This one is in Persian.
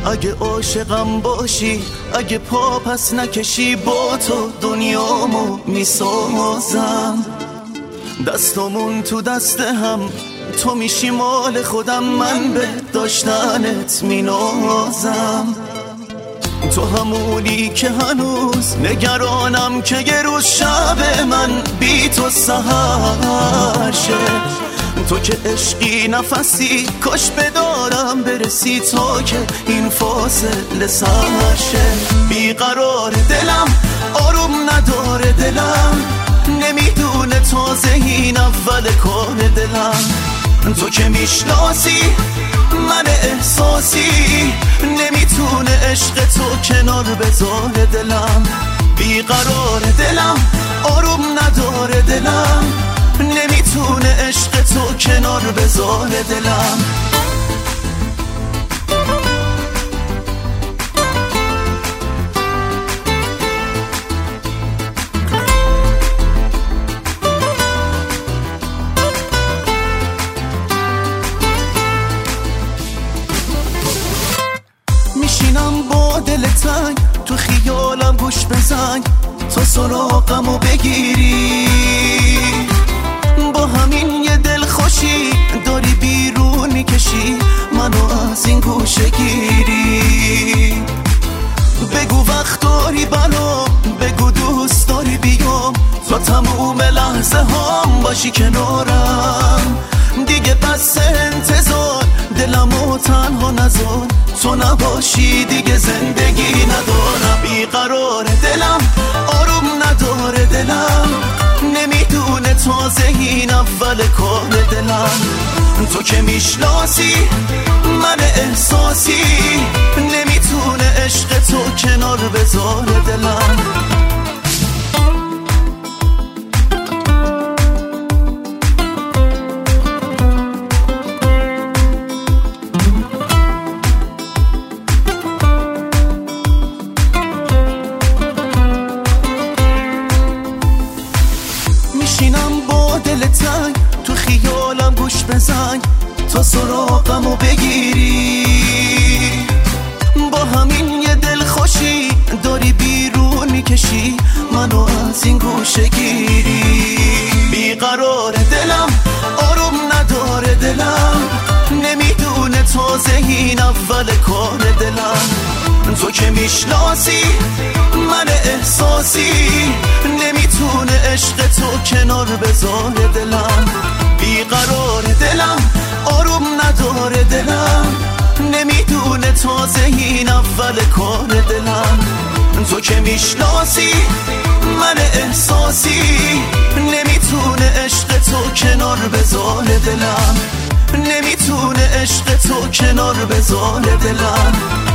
اگه عاشقم باشی، اگه پا پس نکشی، با تو دنیامو میسازم. دستمون تو دست هم، تو میشی مال خودم، من به داشتنت مینازم. تو همونی که هنوز نگرانم که یه روز شب من بی تو سحر شه. تو که عشقی نفسی، کاش بدارم برسی تا که این فاصله سر شه. بیقرار دلم، آروم نداره دلم، نمیدونه تازه این اول کار دلم. تو که میشناسی من احساسی، نمیتونه عشق تو کنار بذاره دلم. بیقرار دلم، آروم نداره دلم، نمیتونه عشق تو کنار بذاره دلم. میشینم با دل تنگ، تو خیالم گوش بزن تا سراغمو بگیری. با همین یه دل خوشی داری بیرون میکشی منو از این گوشه گیری. بگو وقت داری برام، بگو دوست داری بیام، تا تموم لحظه هم باشی کنارم. دیگه پس انتظار دلمو تنها نذار، تو نباشی دیگه زندگی ندارم. بیقرار دلم، آروم نداره دلم، نمیدونه تازه این اول کار دلم. تو که میشناسی من احساسی، نمیتونه عشق تو کنار بذاره دلم. میشینم با دل تنگ، تو خیالم گوش بزن تا سراغمو بگیری. با همین یه دل خوشی داری بیرون میکشی منو از این گوشه گیری. بیقرار دلم، آروم نداره دلم، نمیدونه تازه این اول کار دلم. تو که میشناسی من احساسی، نمیتونه عشق تو کنار بذاره دلم. بیقرار دلم، آروم نداره دلم، نمیدونه تازه این اول کار دلم. تو که میشناسی من احساسی، نمیتونه عشق تو کنار بذاره دلم، نمیتونه عشق تو کنار بذاره دلم.